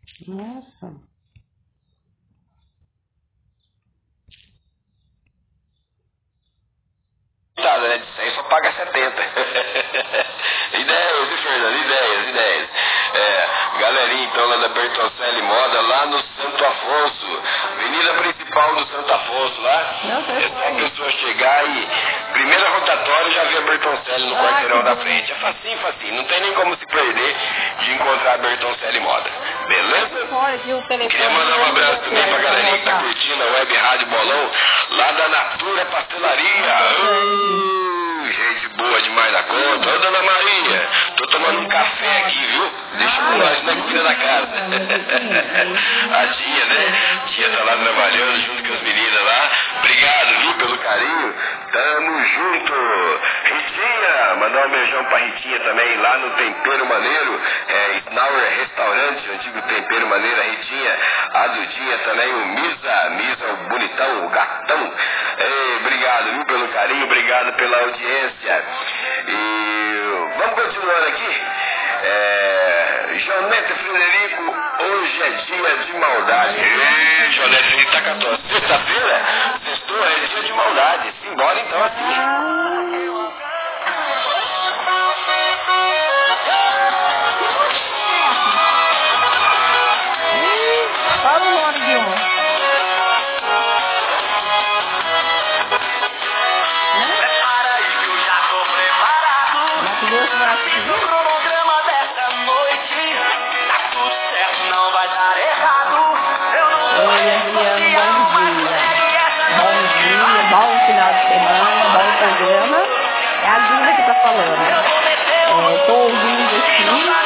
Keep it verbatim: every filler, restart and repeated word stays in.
Nossa. Tá, né? De cem só paga setenta. Ideias, e Fernando? Ideias, ideias. É, galerinha, então, lá da Bertoncelli Moda, lá no Santo Afonso, avenida principal do Santo Afonso, lá. É só a pessoa chegar e, primeira rotatória, já vê a Bertoncelli no quarteirão da frente. É facinho, facinho. Não tem nem como se perder de encontrar a Bertoncelli Moda. Beleza? Queria mandar um abraço também pra galerinha que tá curtindo a Web Rádio Bolão, lá da Natura Pastelaria. Uh, gente boa demais da conta. Ô, dona Maria, tô tomando um café aqui, viu? Deixa pra nós na cuida da casa. A tia, né? A tia tá lá trabalhando junto com as meninas lá. Obrigado, viu, pelo carinho. Tamo junto. Ritinha, mandar um beijão pra Ritinha também, lá no Tempero Maneiro. É, Snauer Restaurante, antigo Tempero Maneiro, a Ritinha. A Dudinha também, o Misa, Misa, o bonitão, o gatão. Ei, obrigado, viu, pelo carinho, obrigado pela audiência. E vamos continuando aqui. É, Jonete Frederico, hoje é dia de maldade. Ei, Jonete Frederico tá católico. Sexta-feira, sextou, é dia de maldade. Simbora então assim. Fala o nome de um. Programa dessa noite, tá tudo certo, não vai dar errado. Eu não vou Oi, bom dia. Bom dia, bom final de semana, bom programa. É a Dina que tá falando. É, tô ouvindo aqui.